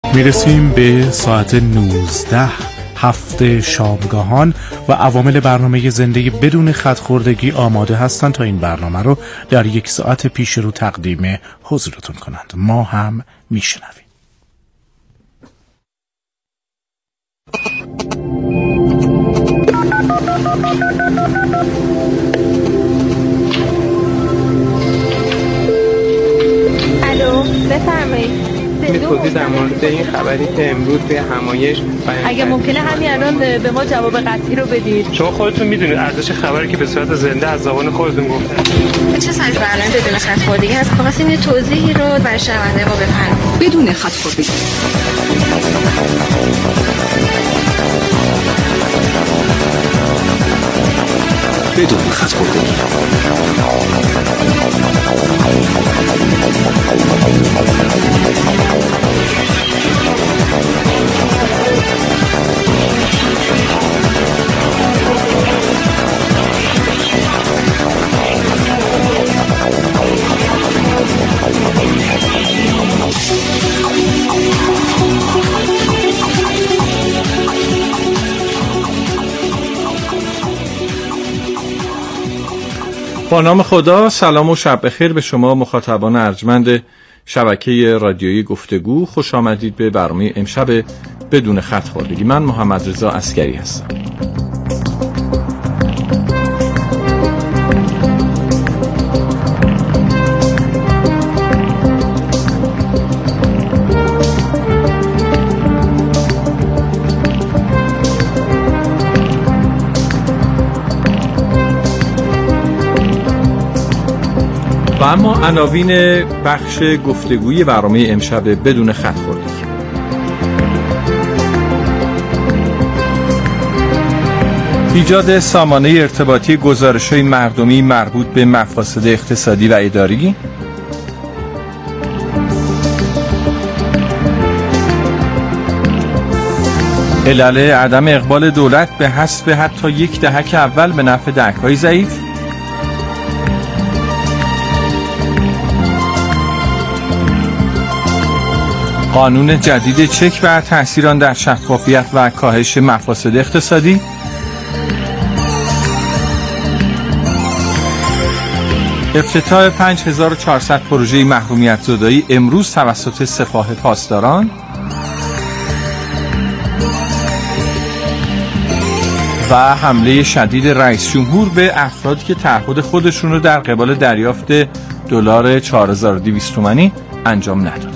میرسیم به ساعت 19 هفته شامگاهان و عوامل برنامه زندگی بدون خط‌خوردگی آماده هستند تا این برنامه رو در 1 ساعت پیش رو تقدیم حضورتون کنند. ما هم میشنویم. الو، بفرمایید. توضیح در مورد این خبری که امروز به همایش اگه ممکنه همین الان به ما جواب قطعی رو بدید. شما خودتون میدونید ارزش خبری که به صورت زنده از زبان خودتون گفتن چه سایز برنامه بدون خط‌خوردگی هست؟ خواستیم یه توضیحی رو برای شنونده ما بفرمایید. بدون خط‌خوردگی. بدون خط‌خوردگی. با نام خدا، سلام و شب بخیر به شما مخاطبان ارجمند شبکه رادیویی گفتگو. خوش آمدید به برنامه امشب بدون خط‌خوردگی. من محمد رضا عسگری هستم. و اما عناوین بخش گفتگوی برنامه امشب بدون خط‌خوردگی. ایجاد سامانه ارتباطی گزارش‌های مردمی مربوط به مفاسد اقتصادی و اداری. علل عدم اقبال دولت به حذف حتی 1 دهک اول به نفع دهک‌های ضعیف. قانون جدید چک و تأثیر آن در شفافیت و کاهش مفاسد اقتصادی. افتتاح 5400 پروژه محرومیت زدایی امروز توسط سپاه پاسداران. و حمله شدید رئیس جمهور به افرادی که تعهد خودشون رو در قبال دریافت دلار 4200 تومانی انجام ندادن.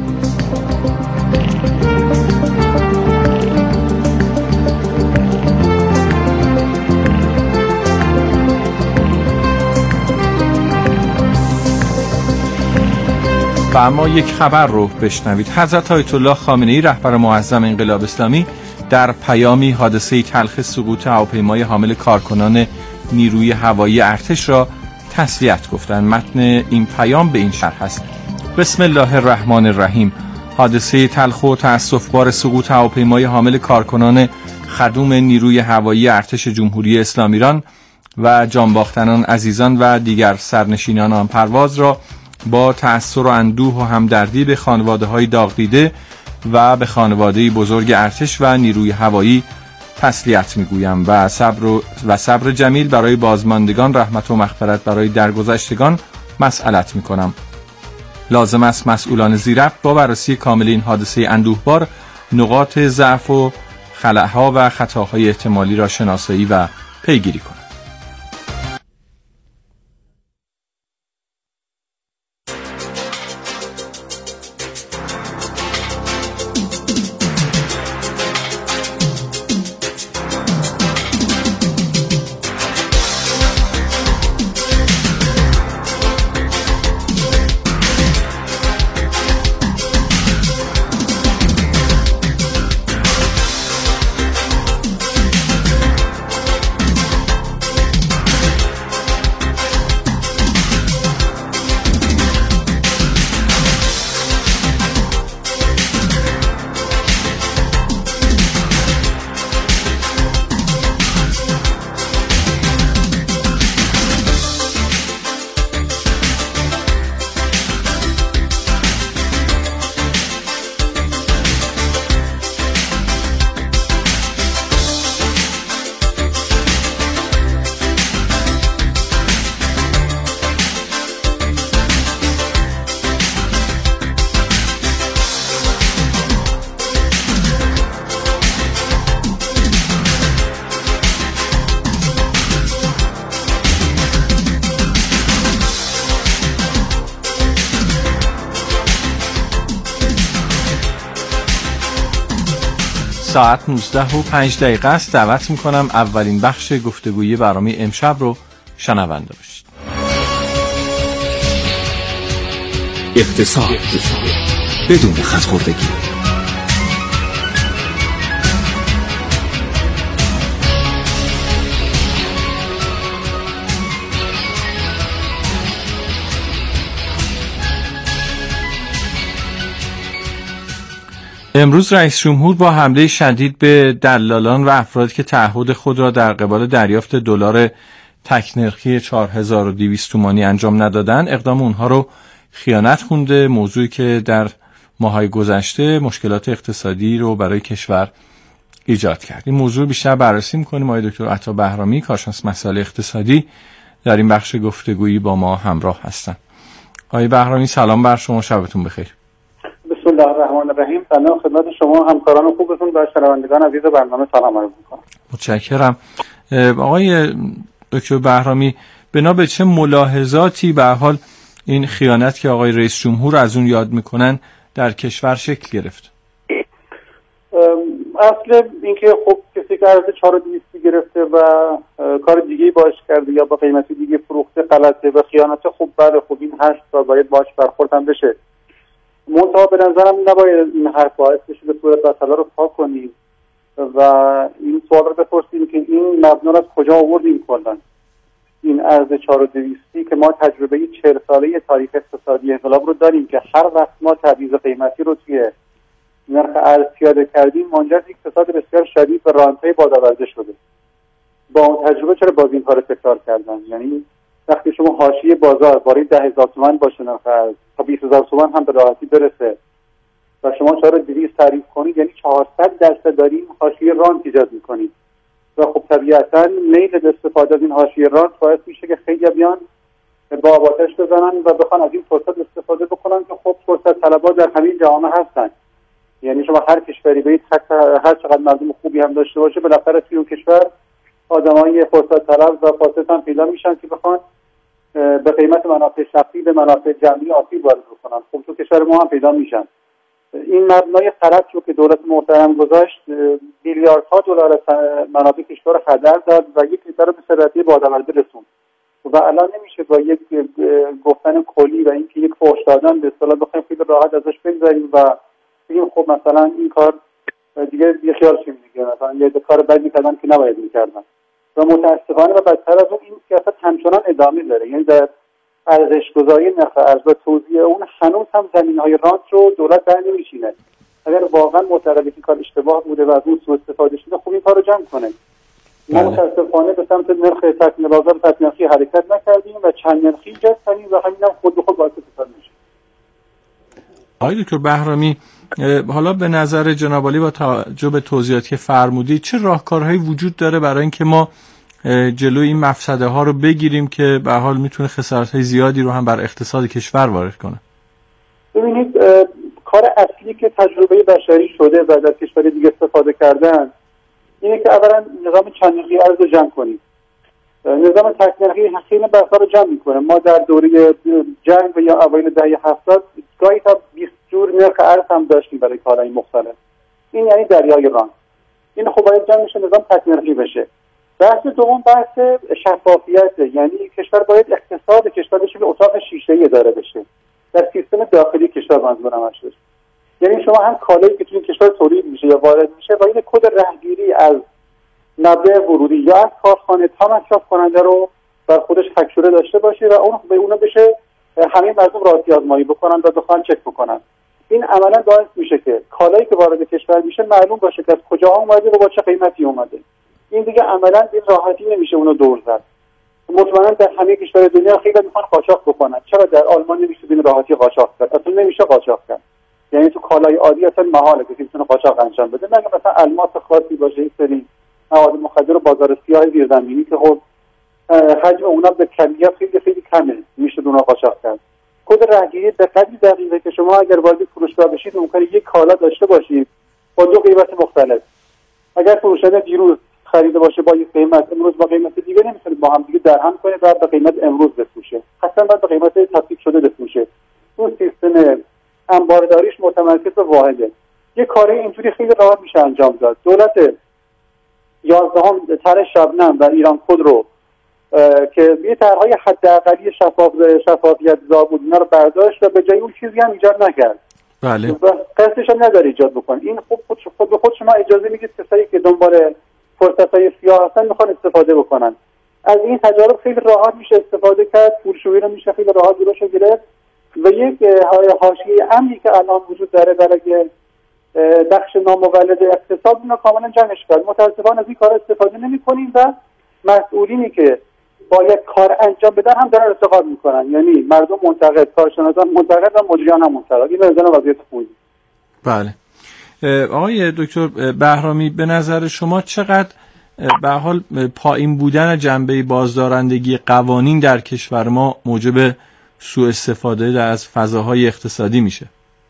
و اما یک خبر رو بشنوید. حضرت آیت الله خامنه‌ای رهبر معظم انقلاب اسلامی در پیامی حادثه تلخ سقوط هواپیمای حامل کارکنان نیروی هوایی ارتش را تسلیت گفتند. متن این پیام به این شرح است: بسم الله الرحمن الرحیم. حادثه تلخ و تأسف‌بار سقوط هواپیمای حامل کارکنان خدوم نیروی هوایی ارتش جمهوری اسلامی ایران و جانباختنان عزیزان و دیگر سرنشینان آن پرواز را با تأثر و اندوه و همدردی به خانواده‌های داغ دیده و به خانواده بزرگ ارتش و نیروی هوایی تسلیت می‌گویم و صبر جمیل برای بازماندگان، رحمت و مغفرت برای درگذشتگان مسئلت می‌کنم. لازم است مسئولان ذی‌ربط با بررسی کامل این حادثه اندوهبار نقاط ضعف و خلأها و خطاهای احتمالی را شناسایی و پیگیری کنند. ساعت 19:05 است. دعوت میکنم اولین بخش گفتگویی برنامه امشب رو شنونده باشید. اقتصاد بدون خط‌خوردگی. امروز رئیس جمهور با حمله شدید به دلالان و افرادی که تعهد خود را در قبال دریافت دلار تک‌نرخی 4200 تومانی انجام ندادن، اقدام اونها رو خیانت خونده، موضوعی که در ماه‌های گذشته مشکلات اقتصادی رو برای کشور ایجاد کرد. این موضوع بیشتر بررسی می‌کنیم. آقای دکتر عطا بهرامی، کارشناس مسائل اقتصادی، در این بخش گفتگویی با ما همراه هستند. آقای بهرامی سلام بر شما، شبتون بخیر. بسم الله الرحمن الرحیم. سلام خدمت شما همکاران خوبتون و شنوندگان عزیز برنامه سلام عرض می‌کنم. متشکرم. آقای دکتر بهرامی، بنا به چه ملاحظاتی به حال این خیانت که آقای رئیس جمهور از اون یاد میکنن در کشور شکل گرفت؟ اصل اینکه خب کسی که ارز 4200 گرفته و کار دیگه باش کرده یا با قیمتی دیگه فروخته غلطه و خیانت، خب بله، خب این هست و باید باش برخورد هم بشه. منتها به نظرم نباید این حرف باعث بشه به صورت بسلا رو پاک کنیم و این سوال رو بپرسیم که این مبنا رو از کجا آوردیم. کلا این ارز 4200 که ما تجربه 40 ساله تاریخ اقتصادی انقلاب رو داریم که هر وقت ما تبعیض قیمتی رو توی نرخ ارز پیاده کردیم منجر به فساد بسیار شدید و رانت‌های بادآورده شده. با اون تجربه چرا باز این کار تکرار کردن؟ یعنی وقتی شما حاشیه بازار بالای 10,000 تومان باشه نرخ ارز تا 20,000 تومان هم به راحتی برسه و شما 4200 تعریف کنید، یعنی 400% داریم حاشیه رانت ایجاد می‌کنید و خب طبیعتاً میل به استفاده از این حاشیه رانت باعث میشه که خیلی بیان با آتش بزنن و بخوان از این فرصت استفاده بکنن که خب فرصت طلبها در همین جامعه هستن. یعنی شما هر کشوری برید، هر چقدر مردم خوبی هم داشته باشه، بالاخره توی اون کشور آدمای فرصت طلب و فاسد هم پیدا میشن که بخوان به قیمت منافع شخصی به منافع جمعی آسیب وارد بکنن. خب تو کشور ما هم پیدا میشن. این مبنای غلط رو که دولت محترم گذاشت، میلیاردها دلار منابع کشور خدر داد و یک لیتر به ثروتی بادآورده رسوند و الان نمیشه با یک گفتن کلی و اینکه یک فحش دادن به اصطلاح بخوایم خیلی راحت ازش بگذریم و بگیم خب مثلا این کار دیگه بیخیال شیم دیگه، مثلا یه کار بدی کردن که نباید میکردن. و متاسفانه و بدتر از اون این سیاست همچنان ادامه داره. یعنی در ارزش‌گذاری نرخ ارز و توزیع اون هنوز هم زمین‌های رانت رو دولت در نمی‌شینه. اگر واقعا معتقده که کار اشتباه بوده و از اون سوء استفاده شده، خوب این کارو جمع کنه. ما متاسفانه به سمت نرخ تکمیل بازار تکمیلی حرکت نکردیم و چند نرخی ایجاد کردیم و همین هم خود به خود باعث فساد میشه. آقای دکتر بهرامی، حالا به نظر جناب عالی با توجه به توضیحاتی که فرمودید چه راهکارهایی وجود داره برای اینکه ما جلوی این مفسده ها رو بگیریم که به حال میتونه خسارت‌های زیادی رو هم بر اقتصاد کشور وارد کنه؟ ببینید، کار اصلی که تجربه بشری شده و در کشور دیگه استفاده کردن اینه که اولا نظام چند نرخی ارز رو جمع کنیم. نظام تک نرخی خیلی بحثا رو جمع میکنه. ما در دوره جنگ و یا اوایل دهه 70 گاهی تا 20 جور نرخ ارز هم داشتیم برای کالای مختلف. این یعنی دریای رانت. این خب باید جمع بشه، نظام تک نرخی بشه. بحث دوم بحث شفافیت، یعنی کشور باید اقتصاد کشورش به اتاق شیشه‌ای داره بشه در سیستم داخلی کشور. منظورم هست یعنی شما هم کالایی که توی کشور تولید میشه یا وارد میشه با این کد رهگیری از مبدأ ورودی یا از کارخانه تا مصرف کننده رو بر خودش فاکتوره داشته باشه و اون به اون بشه همه مردم راضی آزمایی بکنن و بخوان چک بکنن. این عملا باعث میشه که کالایی که وارد کشور میشه معلوم باشه که از کجا اومده و با چه قیمتی اومده. این دیگه عملا به راحتی نمیشه اونو دور زد. مطمئنا در همه کشور دنیا خیلی میخوان قاچاق بکنن. چرا در آلمان نمیشه به راحتی قاچاق کرد؟ اصلا نمیشه قاچاق کرد. یعنی تو کالای عادی اصلا محاله که بتونه قاچاق انجام بده، مگه مثلا الماس خاصی باشه، این سری مواد مخدر و بازار سیاه زیرزمینی که خب حجم اونا به کمیت خیلی کمه، میشه اونها قاچاق کرد. کد رهگیری به قدری دقیقه که شما اگر وارد فروشگاه بشید ممکنه یک کالا داشته باشید با دو قیمت مختلف. اگر فروشنده دیروز خریده باشه با یک قیمت، امروز با قیمت دیگه نمیتونه با هم دیگه درهم کنه و به قیمت امروز بفروشه. اصلا بعد به قیمت تصدیق شده بفروشه. اون سیستم انبارداریش متمرکز و واحده. یه کاری اینجوری خیلی راحت میشه انجام داد. دولت 11 طرح شبنم و ایران کد رو که یه طرح‌های حداقلی شفافیت زا بود اینا رو برداشت و به جای اون چیزی هم ایجاد نکرد. بله. و قصدش هم نداره ایجاد بکنه. این خود به خود شما اجازه میدید کسایی که دنبال فرصت‌های سیاه هستن میخوان استفاده بکنن. از این تجارب خیلی راحت میشه استفاده کرد، پولشویی رو میشه خیلی راحت جلوش گرفت و یک حاشیه امنی که الان وجود داره برای بخش نامولد اقتصاد اینا کاملا جمعش کرد. متاسفانه از این کار استفاده نمی‌کنیم و مسئولینی که باید کار انجام بدن هم دارن ارتقاب میکنن، یعنی مردم منتقد، کارشناسان منتقد و مدیران هم منتقد. این وضعیت وضعیت خوبی. بله. آقای دکتر بهرامی، به نظر شما چقدر به حال پایین بودن جنبه بازدارندگی قوانین در کشور ما موجب سوء استفاده از فضاهای اقتصادی میشه؟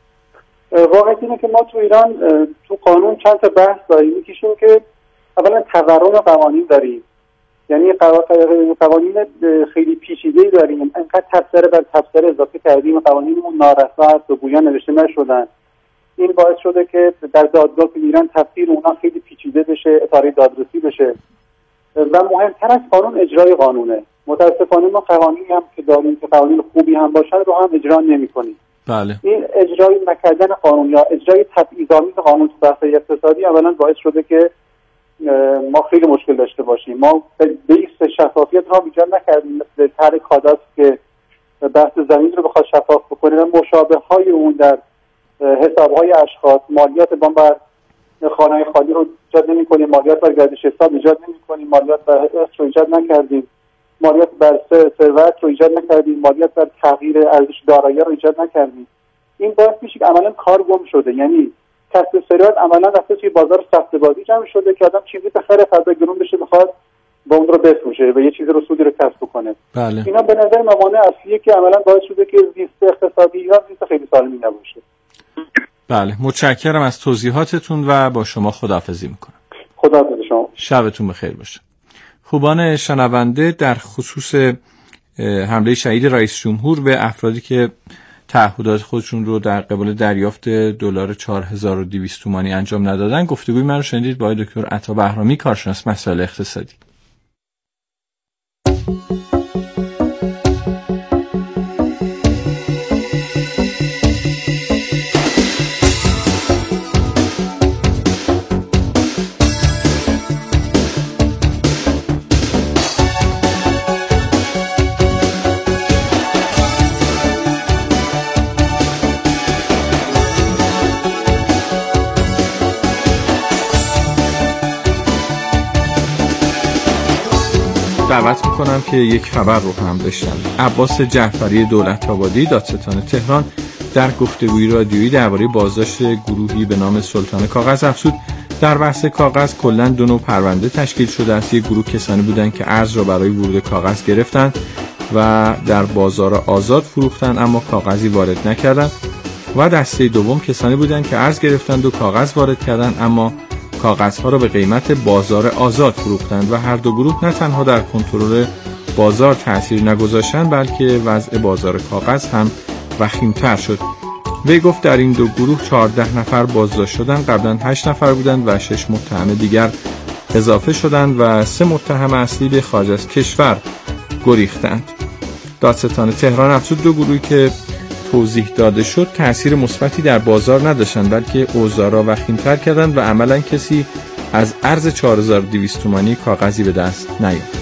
واقعیت اینه که ما تو ایران تو قانون چند تا بحث داریم. یکیشون که اولا تورم قوانین داریم، یعنی قوانین خیلی پیچیده‌ای داریم، انقدر تبصره بر تبصره اضافه کردیم قوانینمون نارسا است و گویا نوشته نشدن. این باعث شده که در دادگاه ایران تفسیر اونها خیلی پیچیده بشه، اطاعه دادرسی بشه و مهمتر از قانون اجرای قانونه. متاسفانه ما قوانینی هم که داریم که قوانین خوبی هم باشن رو هم اجرا نمی‌کنیم. بله. این اجرای نکردن قانون یا اجرای تبعیض‌آمیز قانون تو بحث اقتصادی اولا باعث شده که ما خیلی مشکل داشته باشیم. ما بیس شفافیت رو ایجاد نکردیم، مثل طرح کاداست که بحث زمین رو بخواد شفاف بکنه و مشابه‌های اون در حساب‌های اشخاص، مالیات بر خانه‌های خالی رو ایجاد نمی‌کنیم، مالیات بر گردش حساب ایجاد نمی‌کنیم، مالیات بر ارث رو ایجاد نکردیم، مالیات بر ثروت رو ایجاد نکردیم، مالیات بر تغییر ارزش دارایی رو ایجاد نکردیم. این باعث میشه که عملاً کار گم شده، یعنی کسب ثروت عملاً رفته توی بازار سخت بازی جمع شده که آدم چیزی بخره فردا گرون بشه بخواد با اون رو بفروشه و یه چیزی رو سودی رو کسب کنه. بله. اینا به نظر موانع اصلیه که عملاً باعث شده که زیست اقتصادی ایران زیست خیلی سالمی نباشه. بله، متشکرم از توضیحاتتون و با شما خداحافظی میکنم. خداحافظ شما. شبتون بخیر باشه. خوبان شنونده، در خصوص حمله شدید رئیس جمهور به افرادی که تعهدات خودشون رو در قبال دریافت دلار 4200 تومانی انجام ندادن گفتگوی من رو شنیدید با دکتر عطا بهرامی، کارشناس مسائل اقتصادی. دعوت میکنم که یک خبر رو هم بشنوید. عباس جعفری دولت‌آبادی، دادستان تهران، در گفتگوی رادیویی درباره بازداشت گروهی به نام سلطان کاغذ افزود در بحث کاغذ کلاً دو نوع پرونده تشکیل شده است. یک گروه کسانی بودند که ارز را برای ورود کاغذ گرفتند و در بازار آزاد فروختند اما کاغذی وارد نکردند و دسته دوم کسانی بودند که ارز گرفتند و کاغذ وارد کردند اما کاغذها را به قیمت بازار آزاد فروختند و هر دو گروه نه تنها در کنترل بازار تأثیر نگذاشتند بلکه وضع بازار کاغذ هم وخیم‌تر شد. وی گفت در این دو گروه 14 نفر بازداشت شدند، قبلا 8 نفر بودند و 6 متهم دیگر اضافه شدند و 3 متهم اصلی به خارج از کشور گریختند. دادستان تهران افزود دو گروهی که توضیح داده شد تأثیر مثبتی در بازار نداشتند بلکه اوضاع را وخیم‌تر کردند و عملاً کسی از ارز 4200 تومانی کاغذی به دست نیافت.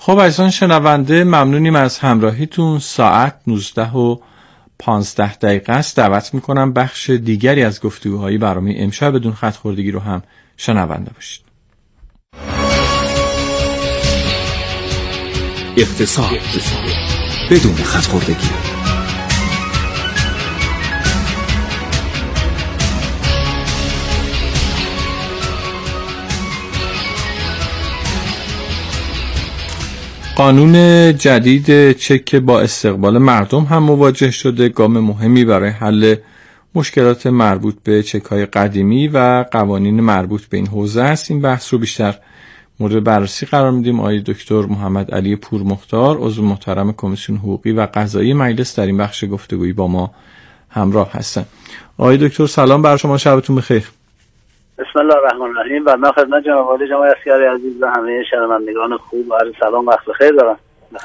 خب عزیزان شنونده، ممنونیم از همراهیتون. ساعت 19:15 است. دعوت میکنم بخش دیگری از گفتگوهای برنامه امشب بدون خط خوردگی رو هم شنونده باشید. اقتصاد بدون خط خوردگی. قانون جدید چک با استقبال مردم هم مواجه شده. گام مهمی برای حل مشکلات مربوط به چک‌های قدیمی و قوانین مربوط به این حوزه است. این بحث رو بیشتر مورد بررسی قرار میدیم. آقای دکتر محمد علی پورمختار، عضو محترم کمیسیون حقوقی و قضایی مجلس، در این بخش گفتگویی با ما همراه هستند. آقای دکتر سلام بر شما، شبتون بخیر. بسم الله الرحمن الرحیم. و من خدمت جناب عالی جناب اسکری عزیز و همه شنوندگان خوب و عرض سلام و وقت بخیر دارم.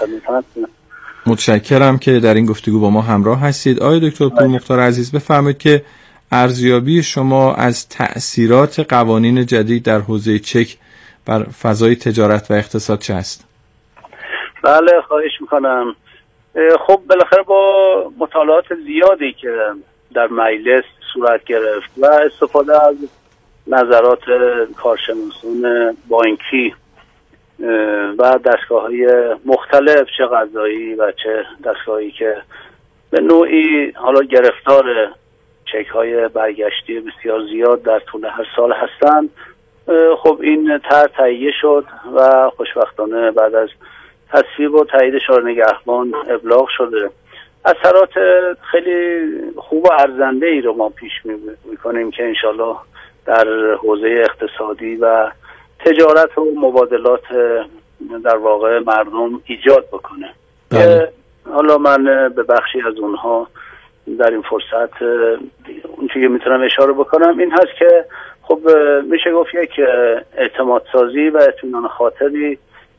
متشکرم که در این گفتگو با ما همراه هستید. آقای دکتر پورمختار عزیز بفرمایید که ارزیابی شما از تأثیرات قوانین جدید در حوزه چک بر فضای تجارت و اقتصاد چه است؟ بله خواهش میکنم. خب بالاخره با مطالعات زیادی که در مجلس صورت گرفت و استفاده از نظرات کارشناسان بانکی و دستگاه‌های مختلف، چه قضایی و چه دستگاهی که به نوعی حالا گرفتار چک‌های برگشتی بسیار زیاد در طول هر سال هستند، خب این تهیه شد و خوشبختانه بعد از تصویب و تایید شورای نگهبان ابلاغ شده. اثرات خیلی خوب و ارزنده‌ای رو ما پیش می‌کنیم که انشالله در حوزه اقتصادی و تجارت و مبادلات در واقع مردم ایجاد بکنه. حالا من به بخشی از اونها در این فرصت اون چیزی که میتونم اشاره بکنم این هست که خب میشه گفت یک اعتماد سازی و اطمینان خاطری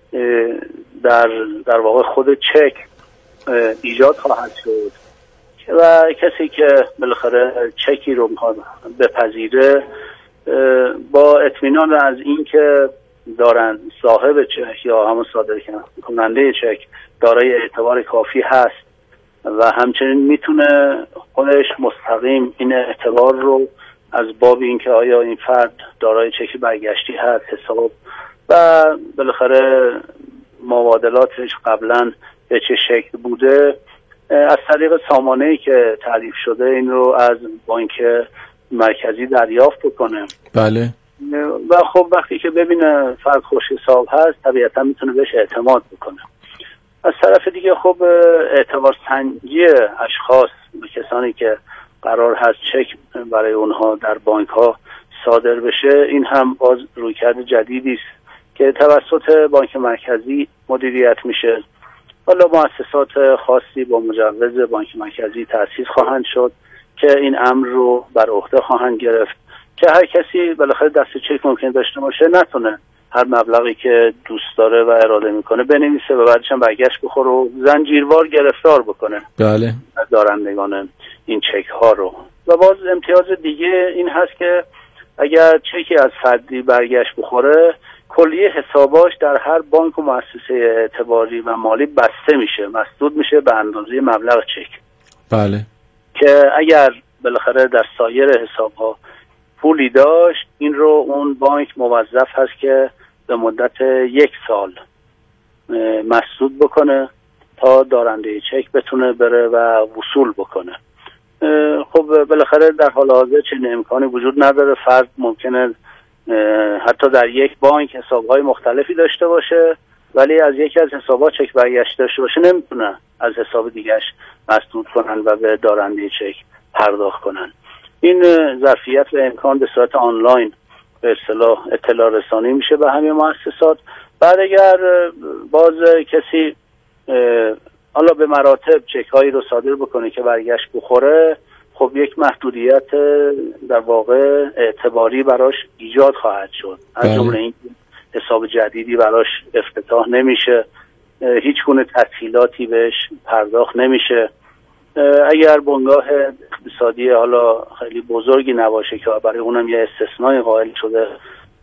در واقع خود چک ایجاد خواهد شد و کسی که بالاخره چکی رو میخواد بپذیره با اطمینان از این که دارن صاحب چک یا همون صادر کننده چک دارای اعتبار کافی هست و همچنین میتونه خودش مستقیم این اعتبار رو از باب اینکه آیا این فرد دارای چک برگشتی هست، حساب و بالاخره مبادلاتش قبلا به چه شکل بوده، از طریق سامانه‌ای که تعریف شده این رو از بانک مرکزی دریافت بکنه. بله. و خب وقتی که ببینه فرد خوش حساب هست طبیعتا میتونه بهش اعتماد بکنه. از طرف دیگه خب اعتبار سنجی اشخاص و کسانی که قرار هست چک برای اونها در بانک ها صادر بشه، این هم باز رویکرد جدیدی است که توسط بانک مرکزی مدیریت میشه. حالا مؤسسات خاصی با مجوز بانک مرکزی تأسیس خواهند شد که این امر رو بر عهده خواهند گرفت که هر کسی بالاخره دست چک ممکن داشته باشه نتونه هر مبلغی که دوست داره و اراده میکنه بنویسه و بعدش هم برگشت بخوره و زنجیروار گرفتار بکنه. بله. دارندگان این چک ها رو. و باز امتیاز دیگه این هست که اگر چکی از فردی برگشت بخوره کلیه حساباش در هر بانک و مؤسسه اعتباری و مالی بسته میشه، مسدود میشه به اندازه مبلغ چک. بله. که اگر بالاخره در سایر حساب‌ها پولی داشت این رو اون بانک موظف هست که به مدت 1 سال مسدود بکنه تا دارنده چک بتونه بره و وصول بکنه. خب بالاخره در حال حاضر چنین امکانی وجود نداره. فرد ممکنه حتی در یک بانک حساب‌های مختلفی داشته باشه ولی از یکی از حساب‌ها چک برگشت داشته باشه نمیتونه از حساب دیگه‌اش مسدود کنن و به دارنده چک پرداخت کنن. این ظرفیت و امکان به صورت آنلاین به اصطلاح اطلاع رسانی میشه به همه مؤسسات. بعد اگر باز کسی حالا به مراتب چک‌هایی رو صادر بکنه که برگشت بخوره، خب یک محدودیت در واقع اعتباری براش ایجاد خواهد شد. از جمله این حساب جدیدی براش افتتاح نمیشه، هیچ گونه تسهیلاتی بهش پرداخت نمیشه. اگر بنگاه اقتصادی حالا خیلی بزرگی نباشه که برای اونم یه استثنای قائل شده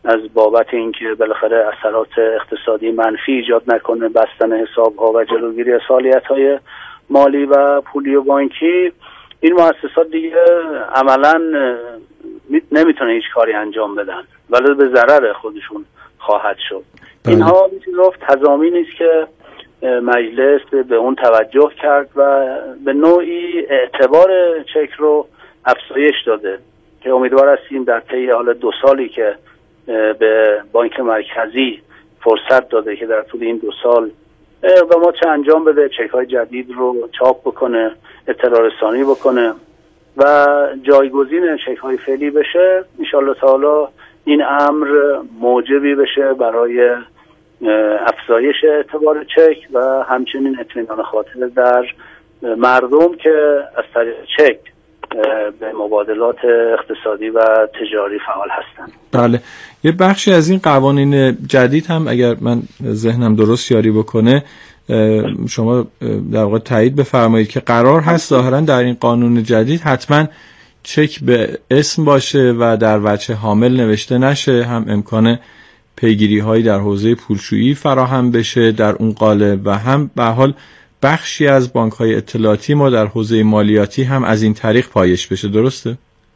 از بابت اینکه بالاخره اثرات اقتصادی منفی ایجاد نکنه بستن حساب‌ها و جلوگیری از فعالیت‌های مالی و پولی و بانکی، این مؤسسات دیگه عملاً نمیتونه هیچ کاری انجام بدن ولی به ضرر خودشون خواهد شد. اینها میشه گفت تضامینی نیست که مجلس به اون توجه کرد و به نوعی اعتبار چک رو افزایش داده که امیدوار هستیم در طی حال 2 سالی که به بانک مرکزی فرصت داده که در طول این 2 سال اقدامات انجام بده، چک‌های جدید رو چاپ بکنه، اطلاع رسانی بکنه و جایگزین چک‌های فعلی بشه، ان شاءالله تعالی این امر موجبی بشه برای افزایش اعتبار چک و همچنین اطمینان خاطر در مردم که از طریق چک به مبادلات اقتصادی و تجاری فعال هستند. بله، یه بخشی از این قوانین جدید هم اگر من ذهنم درست یاری بکنه شما در واقع تایید بفرمایید که قرار هست ظاهرا در این قانون جدید حتما چک به اسم باشه و در وجه حامل نوشته نشه، هم امکان پیگیری هایی در حوزه پولشویی فراهم بشه در اون قالب و هم به حال بخشی از بانک های اطلاعاتی ما در حوزه مالیاتی هم از این طریق پایش بشه. درسته؟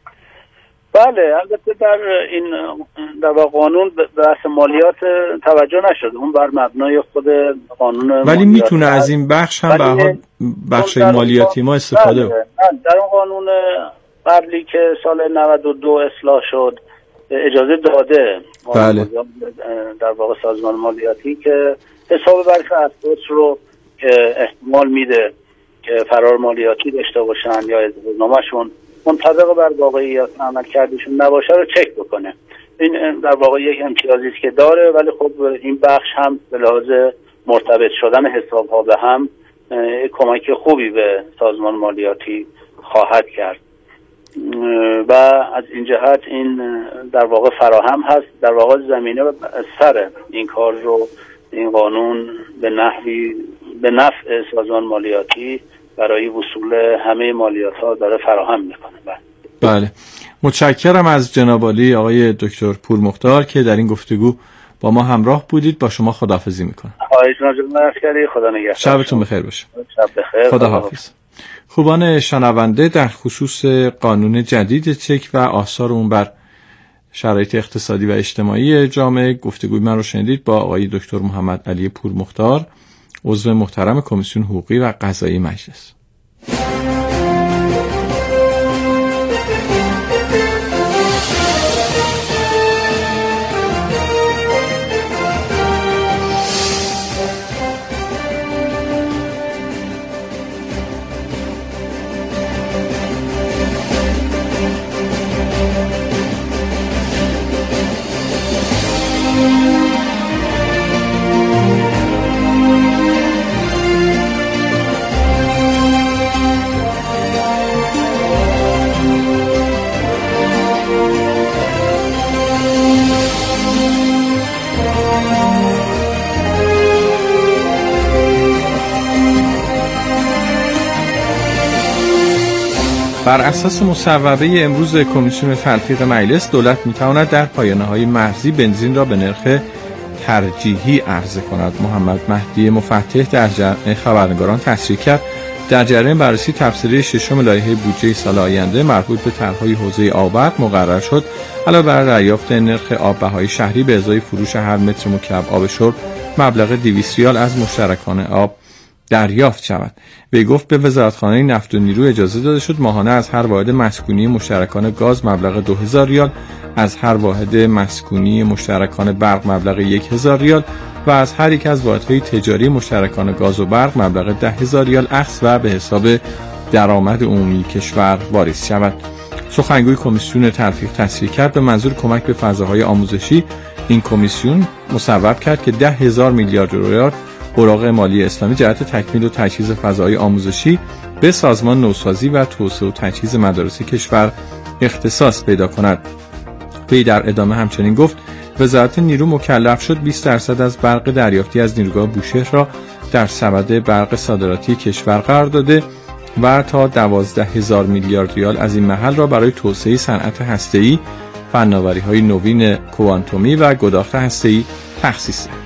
بله، البته در قانون بحث مالیات توجه نشده، اون بر مبنای خود قانون ولی میتونه از این بخش هم به حال بخش مالیاتی ما استفاده بله. در اون قانون قبلی که سال 92 اصلاح شد اجازه داده بله. در واقع سازمان مالیاتی که حساب برخی افراد رو که احتمال میده که فرار مالیاتی داشته باشن یا اظهارنامه‌شون منطبق بر واقعیت عمل کردشون نباشه رو چک بکنه. این در واقع یک امتیازی است که داره، ولی خب این بخش هم به لحاظ مرتبط شدن حساب‌ها به هم کمک خوبی به سازمان مالیاتی خواهد کرد و از این جهت این در واقع فراهم هست. در واقع زمینه سر این کار رو این قانون به نفع سازمان مالیاتی برای وصول همه مالیات ها داره فراهم میکنه. بله، متشکرم از جناب عالی آقای دکتر پورمختار که در این گفتگو با ما همراه بودید. با شما خداحافظی میکنم. خدا نگهدار. شبتون بخیر باشه. شب بخیر. خدا حافظ. خوبان شنونده، در خصوص قانون جدید چک و آثار اون بر شرایط اقتصادی و اجتماعی جامعه گفتگوی من رو شنیدید با آقای دکتر محمد علی پورمختار، عضو محترم کمیسیون حقوقی و قضایی مجلس. بر اساس مصوبه امروز کمیسیون تلفیق مجلس، دولت میتواند در پایانه‌های مرزی بنزین را به نرخ ترجیحی عرضه کند. محمد مهدی مفتح در خبرنگاران تصریح کرد در جریان بررسی تفسیری ششم لایحه بودجه سال آینده مربوط به طرح‌های حوزه آب مقرر شد علاوه بر دریافت نرخ آب بهای شهری به ازای فروش هر متر مکعب آب شرب مبلغ 200 ریال از مشترکان آب دریافت شود. وی گفت به وزارتخانه نفت و نیرو اجازه داده شد ماهانه از هر واحد مسکونی مشترکان گاز مبلغ 2000 ریال، از هر واحد مسکونی مشترکان برق مبلغ 1000 ریال و از هر یک از واحدهای تجاری مشترکان گاز و برق مبلغ 10000 ریال اخذ و به حساب درآمد عمومی کشور واریز شود. سخنگوی کمیسیون تلفیق تصریح کرد به منظور کمک به فضاهای آموزشی این کمیسیون مصوب کرد که 10,000 میلیارد ریال اوراق مالی اسلامی جهت تکمیل و تجهیز فضاهای آموزشی به سازمان نوسازی و توسعه و تجهیز مدارس کشور اختصاص پیدا کند. وی در ادامه همچنین گفت وزارت نیرو مکلف شد 20% از برق دریافتی از نیروگاه بوشهر را در سبد برق صادراتی کشور قرار داده و تا 12,000 میلیارد ریال از این محل را برای توسعه صنعت هسته‌ای فناوری‌های نوین کوانتومی و گداخت هسته‌ای تخصیص دهد.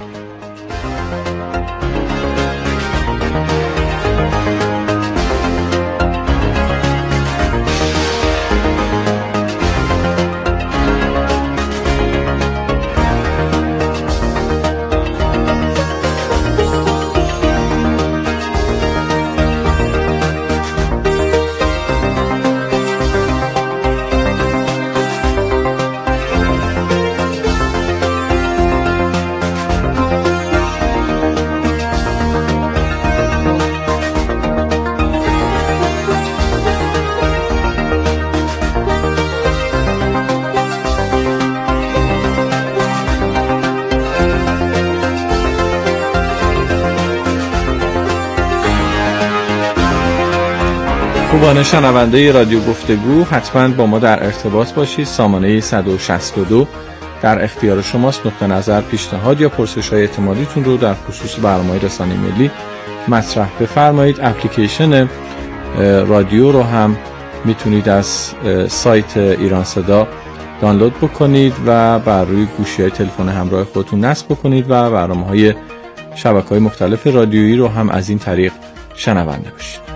خوبان شنونده رادیو گفتگو، حتما با ما در ارتباط باشید. سامانه 162 در اختیار شماست. نقطه نظر، پیشنهاد یا پرسش‌های احتمالیتون رو در خصوص برنامه رسانه ملی مطرح بفرمایید. اپلیکیشن رادیو رو هم میتونید از سایت ایران صدا دانلود بکنید و بر روی گوشی‌های تلفن همراه خودتون نصب بکنید و برنامه‌های شبکه‌های مختلف رادیویی رو هم از این طریق شنونده باشید.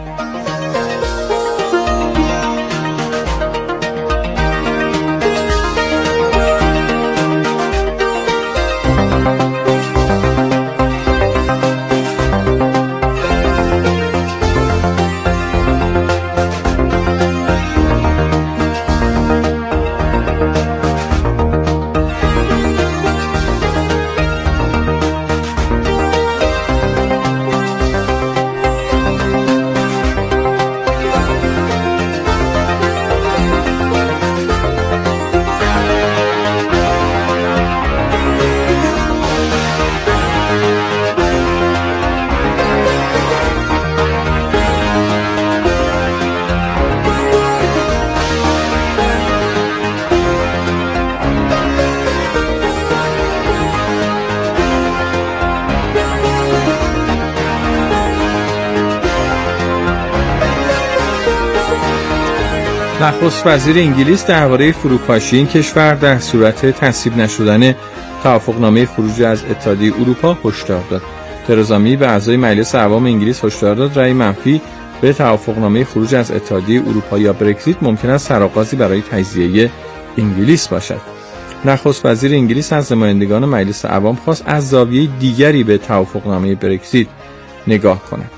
نخست وزیر انگلیس درباره فروپاشی این کشور در صورت تصویب نشدن توافقنامه خروج از اتحادیه اروپا هشدار داد. ترزا می به اعضای مجلس عوام انگلیس هشدار داد رأی منفی به توافقنامه خروج از اتحادیه اروپا یا برگزیت ممکن است سرآغازی برای تجزیه انگلیس باشد. نخست وزیر انگلیس از نمایندگان مجلس عوام خواست از زاویه دیگری به توافقنامه برگزیت نگاه کنند.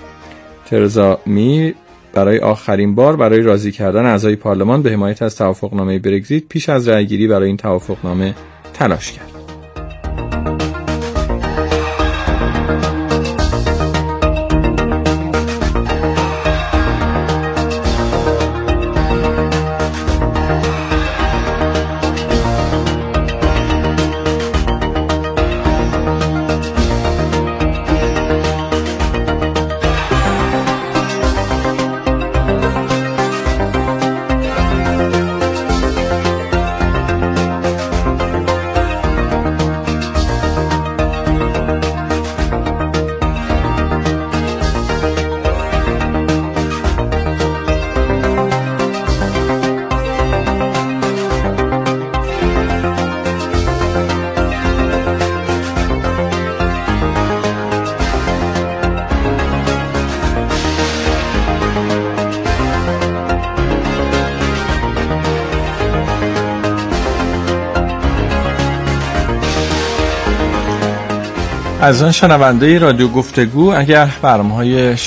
ترزا می برای آخرین بار برای راضی کردن اعضای پارلمان به حمایت از توافقنامه برگزیت پیش از رأیگیری برای این توافقنامه تلاش کرد. از آن شنونده رادیو گفتگو، اگر برنامه‌های